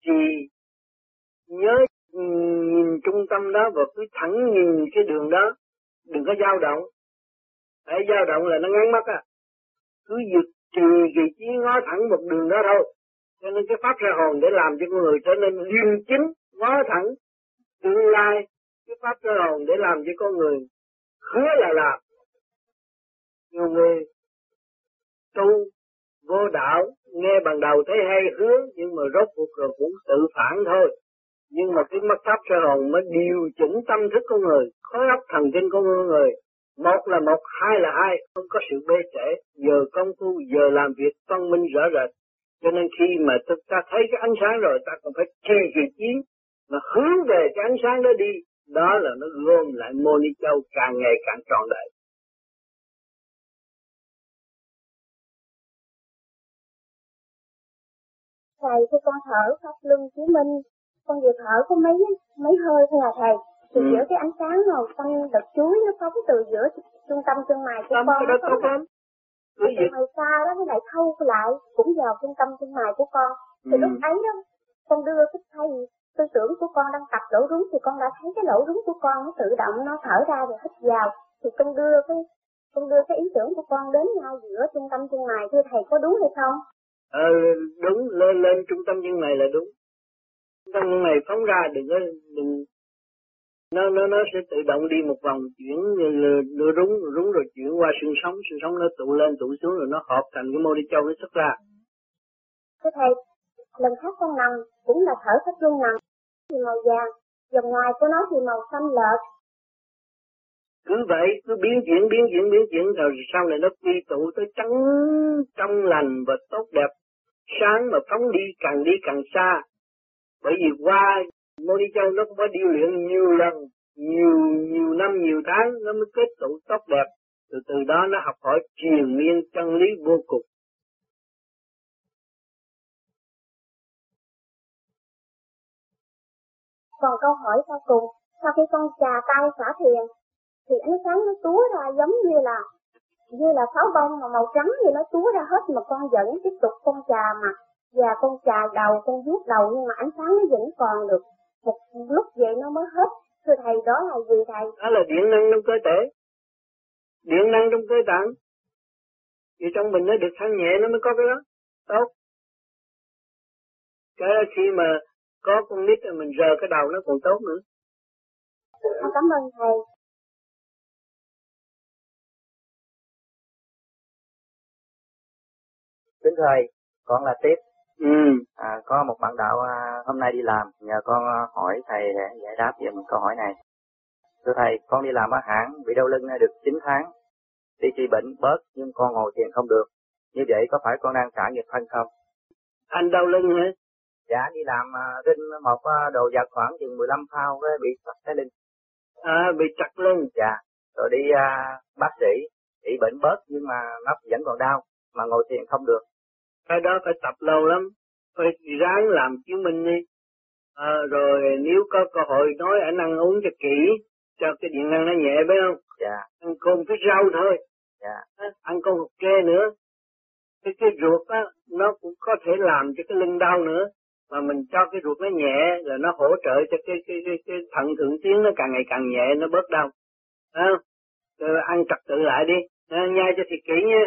nhớ nhìn trung tâm đó và cứ thẳng nhìn cái đường đó, đừng có dao động. Để dao động là nó ngắn mắt à. Cứ trì kỳ trí ngó thẳng một đường đó thôi. Cho nên cái pháp ra hồn để làm cho con người trở nên liêm chính, ngó thẳng tương lai. Cái pháp ra hồn để làm cho con người hứa là làm. Nhiều người tu vô đạo, nghe bằng đầu thấy hay hướng, nhưng mà rốt cuộc rồi cũng tự phản thôi. Nhưng mà cái mắt pháp sơ hồn mới điều chỉnh tâm thức con người, khối óc thần kinh của con người. Một là một, hai là hai, không có sự bê trễ. Giờ công phu, giờ làm việc phân minh rõ rệt. Cho nên khi mà ta thấy cái ánh sáng rồi, ta còn phải kề chiến, mà hướng về cái ánh sáng đó đi. Đó là nó gom lại mô ni châu càng ngày càng trọn đời. Thầy, khi con thở pháp luân chứng minh, con vừa thở có mấy hơi thôi à thầy. Thì giữa cái ánh sáng màu xanh đợt chuối nó phóng từ giữa trung tâm chân mày của con. Đó tốt lắm. Cái mày xa đó nó lại thâu lại cũng vào trung tâm chân mày của con. Thì lúc ấy đó, con đưa cái thầy tư tưởng của con đang tập lỗ rúng thì con đã thấy cái lỗ rúng của con nó tự động nó thở ra rồi hít vào. Thì con đưa cái ý tưởng của con đến ngay giữa trung tâm chân mày, thưa thầy có đúng hay không? Đúng, lên trung tâm chân mày là đúng. Trung tâm chân mày phóng ra đừng nó sẽ tự động đi một vòng chuyển nó rúng rồi chuyển qua xương sống nó tụ lên tụ xuống rồi nó hợp thành cái mô đi châu nó xuất ra. Thưa thầy, lần khác con nằm cũng là thở pháp luân nằm thì màu vàng, dòng ngoài của nó thì màu xanh lợt. Cứ vậy, cứ biến chuyển rồi sau này nó quy tụ tới trắng trong lành và tốt đẹp, sáng mà phóng đi càng xa. Bởi vì qua mô đi châu nó cũng có điều luyện nhiều lần, nhiều năm, nhiều tháng nó mới kết tụ tốt đẹp. Từ đó nó học hỏi triền miên chân lý vô cùng. Còn câu hỏi sau cùng, sau khi con chà tay xả thiền, thì ánh sáng nó túa ra giống như là pháo bông mà màu trắng thì nó túa ra hết, mà con vẫn tiếp tục con chà mặt và con chà đầu, con vuốt đầu, nhưng mà ánh sáng nó vẫn còn được. Một lúc vậy nó mới hết. Thưa thầy, đó là gì thầy? Đó là điện năng trong cơ thể, điện năng trong cơ tạng. Vì trong mình nó được thanh nhẹ nó mới có cái đó. Tốt. Cái đó khi mà có con nít rồi mình rờ cái đầu nó còn tốt nữa. Cảm ơn thầy. Kính thưa thầy, con là Tiếp. Có một bạn đạo hôm nay đi làm, nhờ con hỏi thầy giải đáp về một câu hỏi này. Thưa thầy, con đi làm ở hãng bị đau lưng được 9 tháng, đi trị bệnh bớt nhưng con ngồi thiền không được. Như vậy có phải con đang trả nghiệp thân không? Anh đau lưng hả? Dạ, đi làm trên một đồ vật khoảng chừng 15 phao bị chặt cái lưng. Bị chặt lưng. Dạ, rồi đi bác sĩ, trị bệnh bớt nhưng mà nó vẫn còn đau, mà ngồi thiền không được. Cái đó phải tập lâu lắm, phải ráng làm chứng minh đi. Rồi nếu có cơ hội nói anh ăn uống cho kỹ, cho cái điện năng nó nhẹ phải không? Dạ. Ăn cơm với rau thôi. Dạ. Ăn con hột kê nữa. Cái ruột á, nó cũng có thể làm cho cái lưng đau nữa. Mà mình cho cái ruột nó nhẹ là nó hỗ trợ cho cái thận thượng tiến nó càng ngày càng nhẹ, nó bớt đau. Rồi ăn trật tự lại đi, nhai cho thiệt kỹ nha.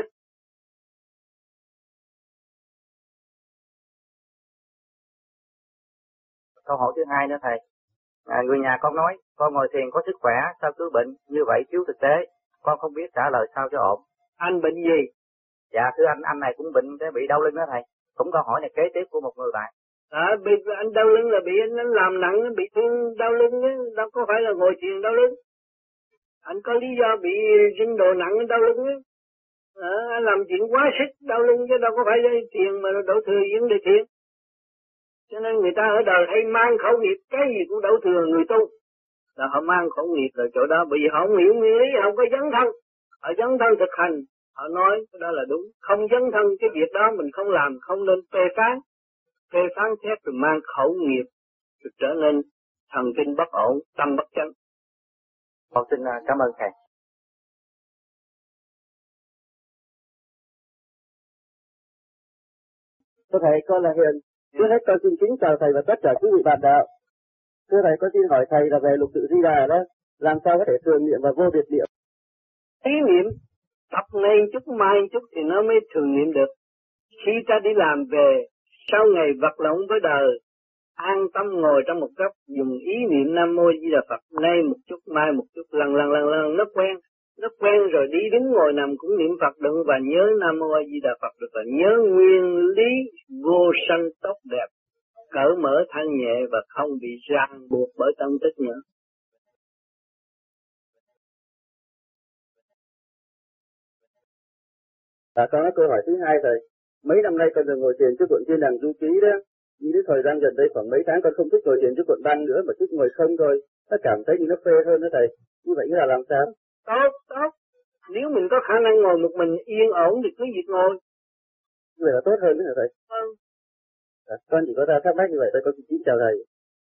Câu hỏi thứ hai nữa thầy. Người nhà con nói, con ngồi thiền có sức khỏe, sao cứ bệnh, như vậy thiếu thực tế. Con không biết trả lời sao cho ổn. Anh bệnh gì? Dạ thưa anh này cũng bệnh, bị đau lưng đó thầy. Cũng câu hỏi này kế tiếp của một người bạn. Bị anh đau lưng là bị anh làm nặng, bị thương đau lưng á, đâu có phải là ngồi thiền đau lưng. Anh có lý do bị dính đồ nặng đau lưng á. Anh làm chuyện quá sức đau lưng chứ đâu có phải thiền mà đổ thừa vấn đề thiền. Cho nên người ta ở đời hay mang khẩu nghiệp, cái gì cũng đổ thừa người tu. Là họ mang khẩu nghiệp ở chỗ đó, bởi vì họ không hiểu nguyên lý, họ không có dấn thân. Họ dấn thân thực hành, họ nói cái đó là đúng. Không dấn thân cái việc đó mình không làm, không nên phê phán. Phê phán xét rồi mang khẩu nghiệp, rồi trở nên thần kinh bất ổn, tâm bất chánh. Con xin cảm ơn thầy. Thưa thầy, con là Hiền. Trước hết con xin kính chào thầy và tất cả quý vị bạn đạo. Thưa thầy, con xin hỏi thầy là về lục tự Di Đà đó, làm sao có thể thường niệm và vô biệt niệm? Ý niệm, tập nay chút mai chút thì nó mới thường niệm được. Khi ta đi làm về, sau ngày vật lộn với đời, an tâm ngồi trong một góc, dùng ý niệm Nam Mô Di Đà Phật, nay một chút mai một chút, lần nó quen. Nó quen rồi đi đứng ngồi nằm cũng niệm Phật được và nhớ Nam Mô A Di Đà Phật được và nhớ nguyên lý vô sanh tốt đẹp, cởi mở thanh nhẹ và không bị ràng buộc bởi tâm tích nữa. Con có câu hỏi thứ hai thầy. Mấy năm nay con được ngồi thiền trước cuộn Thiên Đàng Du Ký đó. Nhưng đến thời gian gần đây khoảng mấy tháng con không thích ngồi thiền trước cuộn băng nữa mà thích ngồi không thôi. Nó cảm thấy như nó phê hơn đó thầy. Như vậy là làm sao? Tốt. Nếu mình có khả năng ngồi một mình yên ổn thì cứ việc ngồi. Như vậy là tốt hơn nữa hả thầy? Vâng. Con chỉ có ra thắc mắc như vậy thôi, con xin chào thầy.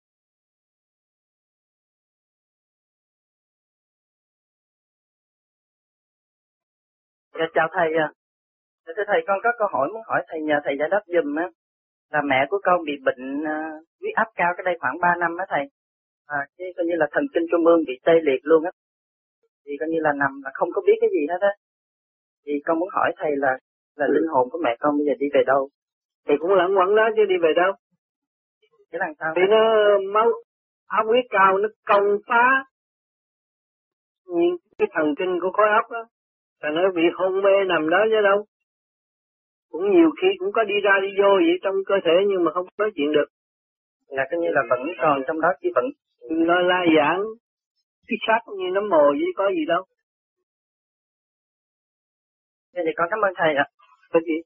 Dạ, chào thầy. Thưa thầy, con có câu hỏi muốn hỏi thầy, nhờ thầy giải đáp giùm á. Là mẹ của con bị bệnh huyết áp cao cái đây khoảng 3 năm á thầy. Cái coi như là thần kinh trung ương bị tê liệt luôn á. Thì coi như là nằm là không có biết cái gì hết á. Thì con muốn hỏi thầy là linh hồn của mẹ con bây giờ đi về đâu? Thì cũng lẫn quẩn đó chứ đi về đâu. Cái làm sao? Thì nó máu áp huyết cao nó công phá những cái thần kinh của khối óc đó. Thành nó bị hôn mê nằm đó chứ đâu. Cũng nhiều khi cũng có đi ra đi vô vậy trong cơ thể nhưng mà không nói chuyện được. Là coi như là vẫn còn trong đó chứ vẫn. Nó la giảng, cái xác như nấm mồ vậy có gì đâu. Thế thì con cảm ơn thầy ạ. Cái gì?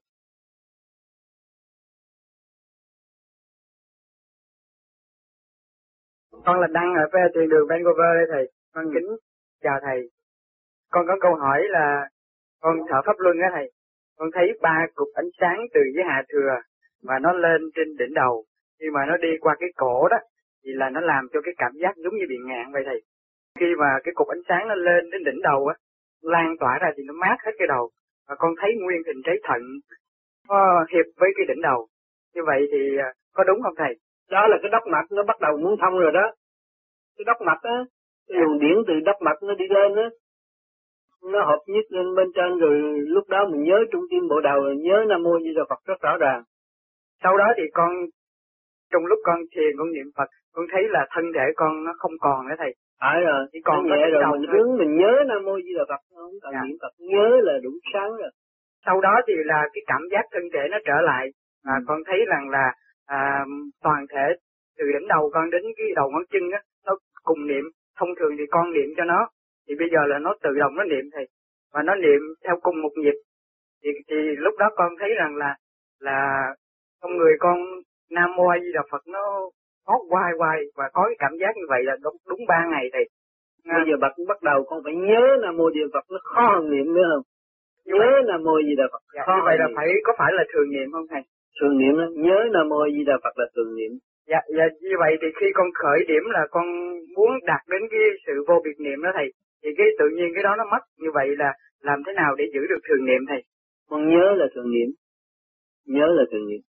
Con là Đăng ở tiền đường Vancouver đây thầy. Con kính chào thầy. Con có câu hỏi là con thở pháp luân á thầy. Con thấy 3 cục ánh sáng từ dưới hạ thừa và nó lên trên đỉnh đầu. Khi mà nó đi qua cái cổ đó thì là nó làm cho cái cảm giác giống như bị ngạn vậy thầy. Khi mà cái cục ánh sáng nó lên đến đỉnh đầu á, lan tỏa ra thì nó mát hết cái đầu. Và con thấy nguyên hình trái thận nó hiệp với cái đỉnh đầu. Như vậy thì có đúng không thầy? Đó là cái đốc mạch nó bắt đầu muốn thông rồi đó. Cái đốc mạch á, cái luồng điển từ đốc mạch nó đi lên á. Nó hợp nhất lên bên trên rồi lúc đó mình nhớ trung tim bộ đầu rồi nhớ Nam Mô Di Đà Phật rất rõ ràng. Sau đó thì con, trong lúc con thiền con niệm Phật, con thấy là thân thể con nó không còn nữa thầy. Rồi, chỉ còn nhẹ rồi mình hướng mình nhớ Nam Mô Di Đà Phật, không cần niệm Phật, nhớ là đủ sáng rồi. Sau đó thì là cái cảm giác thân thể nó trở lại, và con thấy rằng là toàn thể từ đỉnh đầu con đến cái đầu ngón chân á, nó cùng niệm. Thông thường thì con niệm cho nó, thì bây giờ là nó tự động nó niệm thầy, và nó niệm theo cùng một nhịp. Thì lúc đó con thấy rằng là trong người con Nam Mô A Di Đà Phật nó hót hoài và có cái cảm giác như vậy là đúng 3 ngày thầy. Bây giờ bắt đầu con phải nhớ Nam Mô Di Đà Phật, nó khó hơn niệm nữa không? Nhớ Nam Mô Di Đà Phật. Như vậy là có phải là thường niệm không thầy? Thường niệm đó, nhớ Nam Mô Di Đà Phật là thường niệm. Dạ, như vậy thì khi con khởi điểm là con muốn đạt đến cái sự vô biệt niệm đó thầy, thì cái tự nhiên cái đó nó mất. Như vậy là làm thế nào để giữ được thường niệm thầy? Con nhớ là thường niệm. Nhớ là thường niệm.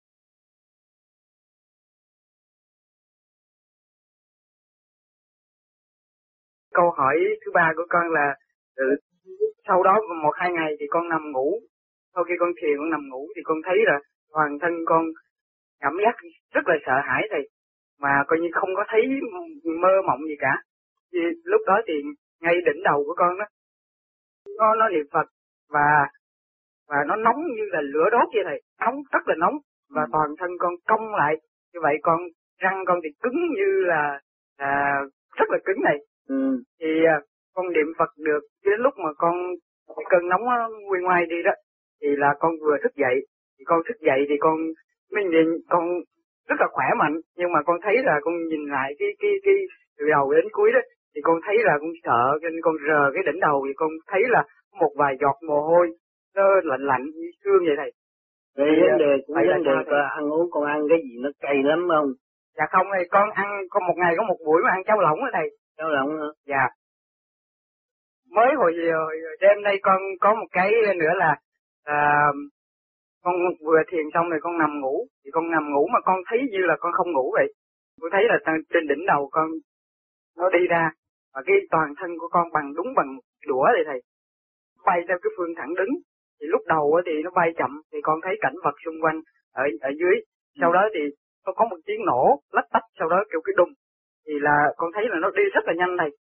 Câu hỏi thứ 3 của con là sau đó 1-2 ngày thì con nằm ngủ. Sau khi con thiền con nằm ngủ thì con thấy là toàn thân con cảm giác rất là sợ hãi thầy, mà coi như không có thấy mơ mộng gì cả. Thì lúc đó thì ngay đỉnh đầu của con đó nó niệm Phật và nó nóng như là lửa đốt vậy thầy, nóng rất là nóng, và toàn thân con cong lại. Như vậy con răng con thì cứng như là rất là cứng này. Thì con niệm Phật được đến lúc mà con cơn nóng nguyên ngoài đi đó, thì là con vừa thức dậy. Thì con thức dậy thì con con rất là khỏe mạnh, nhưng mà con thấy là con nhìn lại cái từ đầu đến cuối đó, thì con thấy là con sợ, nên con rờ cái đỉnh đầu thì con thấy là một vài giọt mồ hôi nó lạnh như xương vậy thầy. Vấn đề cũng vấn đề ăn uống, con ăn cái gì nó cay lắm không? Dạ không, thì con ăn một ngày có một buổi mà ăn cháo lỏng đó thầy. Cháo lỏng hả? Dạ. Mới hồi đêm nay con có một cái nữa là con vừa thiền xong rồi con nằm ngủ. Thì con nằm ngủ mà con thấy như là con không ngủ vậy. Con thấy là trên đỉnh đầu con nó đi ra, và cái toàn thân của con bằng đũa vậy thầy, bay theo cái phương thẳng đứng. Thì lúc đầu thì nó bay chậm, thì con thấy cảnh vật xung quanh ở dưới. Sau đó thì nó có một tiếng nổ lách tách, sau đó kêu cái đùng, thì là con thấy là nó đi rất là nhanh thầy.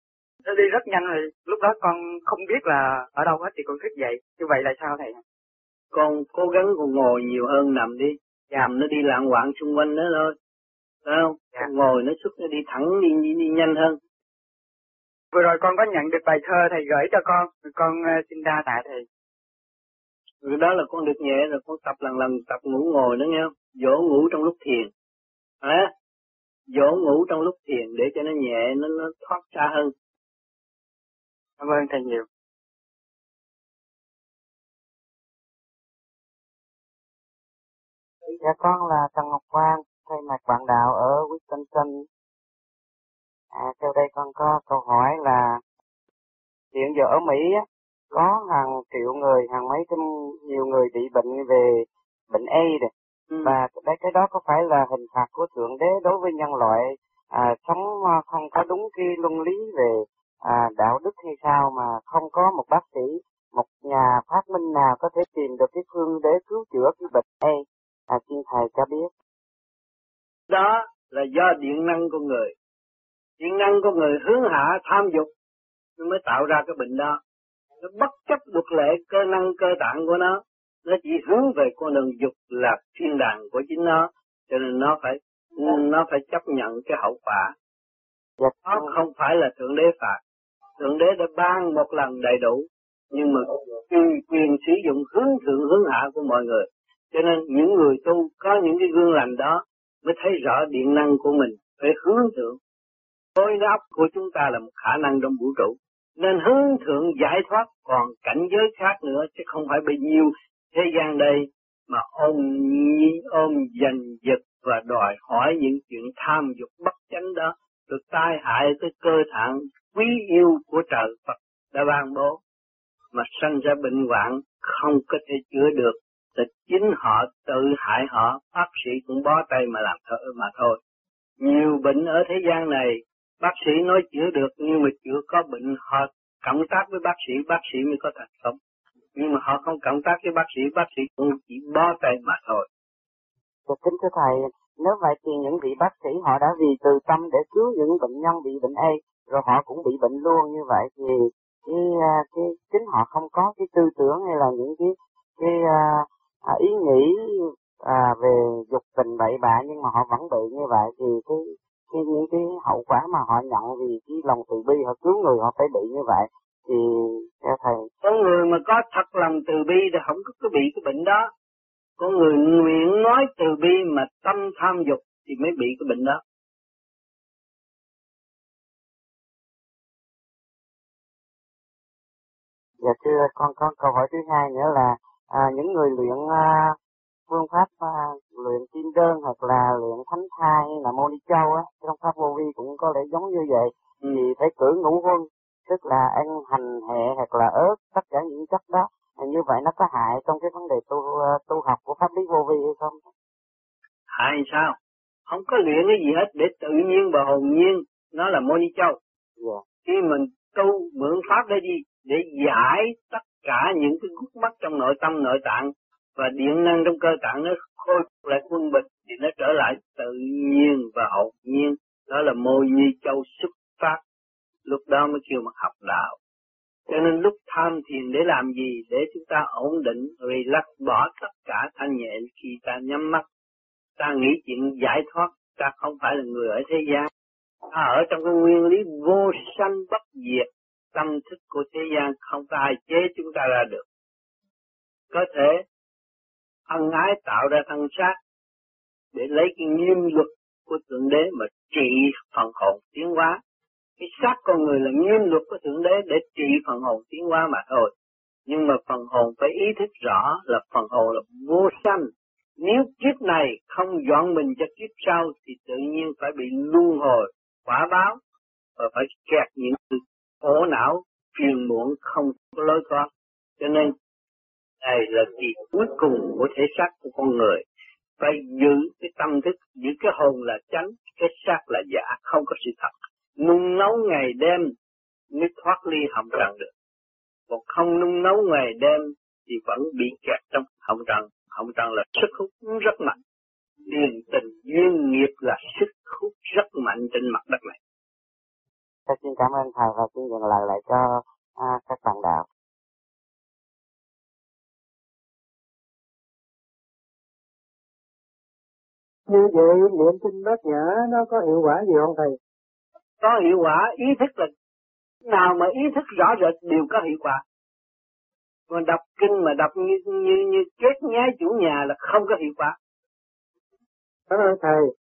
Nó đi rất nhanh rồi, lúc đó con không biết là ở đâu hết thì con thức dậy. Như vậy là sao thầy? Con cố gắng con ngồi nhiều hơn nằm đi. Nằm nó đi lạng quạng xung quanh đó thôi. Phải không? Con ngồi nó xuất nó đi thẳng đi nhanh hơn. Vừa rồi con có nhận được bài thơ thầy gửi cho con xin đa tạ thầy. Rồi đó là con được nhẹ rồi, con tập lần tập ngủ ngồi đó nghe không? Dỗ ngủ trong lúc thiền. Dỗ ngủ trong lúc thiền để cho nó nhẹ, nó thoát xa hơn. Cảm ơn thầy nhiều. Dạ con là Trần Ngọc Quang, thay mặt bạn đạo ở Wisconsin. Sau đây con có câu hỏi là hiện giờ ở Mỹ có hàng triệu người, hàng mấy trăm nhiều người bị bệnh về bệnh AIDS và cái đó có phải là hình phạt của Thượng Đế đối với nhân loại sống không có đúng cái luân lý về đạo đức hay sao mà không có một bác sĩ, một nhà phát minh nào có thể tìm được cái phương để cứu chữa cái bệnh AIDS? Xin thầy cho biết. Đó là do điện năng con người. Điện năng con người hướng hạ tham dục nó mới tạo ra cái bệnh đó. Nó bất chấp luật lệ cơ năng cơ tạng của nó chỉ hướng về con đường dục là thiên đàng của chính nó, cho nên nó phải chấp nhận cái hậu quả. Nó không phải là Thượng Đế phạt. Thượng Đế đã ban một lần đầy đủ, nhưng mà quyền sử dụng hướng thượng hướng hạ của mọi người. Cho nên những người tu có những cái gương lành đó mới thấy rõ điện năng của mình phải hướng thượng. Khối óc của chúng ta là một khả năng trong vũ trụ, nên hướng thượng giải thoát, còn cảnh giới khác nữa, chứ không phải bao nhiêu thế gian đây mà ôm giành giật và đòi hỏi những chuyện tham dục bất chánh đó, được tai hại tới cơ tạng quý yêu của trời Phật đã ban bố, mà sanh ra bệnh hoạn không có thể chữa được, là chính họ tự hại họ, bác sĩ cũng bó tay mà làm thợ mà thôi. Nhiều bệnh ở thế gian này bác sĩ nói chữa được, nhưng mà chưa có bệnh họ cộng tác với bác sĩ mới có thành công. Nhưng mà họ không cộng tác với bác sĩ cũng chỉ bó tay mà thôi. Kính thưa thầy, nếu vậy thì những vị bác sĩ họ đã vì từ tâm để cứu những bệnh nhân bị bệnh AIDS, rồi họ cũng bị bệnh luôn như vậy, thì chính họ không có cái tư tưởng hay là những cái ý nghĩ về dục tình bậy bạ, nhưng mà họ vẫn bị như vậy, thì những cái hậu quả mà họ nhận vì cái lòng từ bi họ cứu người họ phải bị như vậy, thì theo thầy, con người mà có thật lòng từ bi thì không có bị cái bệnh đó. Con người nguyện nói từ bi mà tâm tham dục thì mới bị cái bệnh đó. Dạ thưa con có câu hỏi thứ hai nữa là những người luyện phương pháp luyện kim đơn hoặc là luyện thánh thai hay là mô ni châu á, trong pháp vô vi cũng có lẽ giống như vậy, thì phải cử ngũ huân, tức là ăn hành hệ hoặc là ớt, tất cả những chất đó, như vậy nó có hại trong cái vấn đề tu học của pháp lý vô vi hay không? Hại sao? Không có luyện cái gì hết, để tự nhiên và hồn nhiên, nó là mô ni châu. Khi mình tu mượn pháp để đi, để giải tất cả những cái khúc mắc trong nội tâm nội tạng, và điện năng trong cơ tạng nó khôi phục lại quân bình thì nó trở lại tự nhiên và hồn nhiên. Đó là mô ni châu xuất phát. Lúc đó mới kêu mà học đạo. Cho nên lúc tham thiền để làm gì? Để chúng ta ổn định, relax, bỏ tất cả thanh nhẹ khi ta nhắm mắt. Ta nghĩ chuyện giải thoát, ta không phải là người ở thế gian. Ta ở trong cái nguyên lý vô sanh bất diệt. Tâm thức của thế gian không có ai chế chúng ta ra được. Có thể ân ái tạo ra thân xác để lấy cái nghiêm luật của Thượng Đế mà trị phần hồn tiến hóa. Cái xác con người là nghiêm luật của Thượng Đế để trị phần hồn tiến hóa mà thôi. Nhưng mà phần hồn phải ý thức rõ là phần hồn là vô sanh. Nếu kiếp này không dọn mình cho kiếp sau thì tự nhiên phải bị luân hồi, quả báo và phải kẹt những sự khổ não, phiền muộn không có lối thoát. Cho nên đây là kỳ cuối cùng của thể xác của con người. Phải giữ cái tâm thức, giữ cái hồn là chánh, cái xác là giả, không có sự thật. Nung nấu ngày đêm mới thoát ly hồng trần được. Còn không nung nấu ngày đêm thì vẫn bị kẹt trong hồng trần. Hồng trần là sức hút rất mạnh. Tiền tình duyên nghiệp là sức hút rất mạnh trên mặt đất này. Xin cảm ơn thầy và xin dừng lại cho các bạn đạo. Như vậy niệm kinh bát nhã nó có hiệu quả gì không thầy? Có hiệu quả, ý thức là nào mà ý thức rõ rệt đều có hiệu quả. Còn đọc kinh mà đọc như chết nhái chủ nhà là không có hiệu quả. Cảm ơn thầy.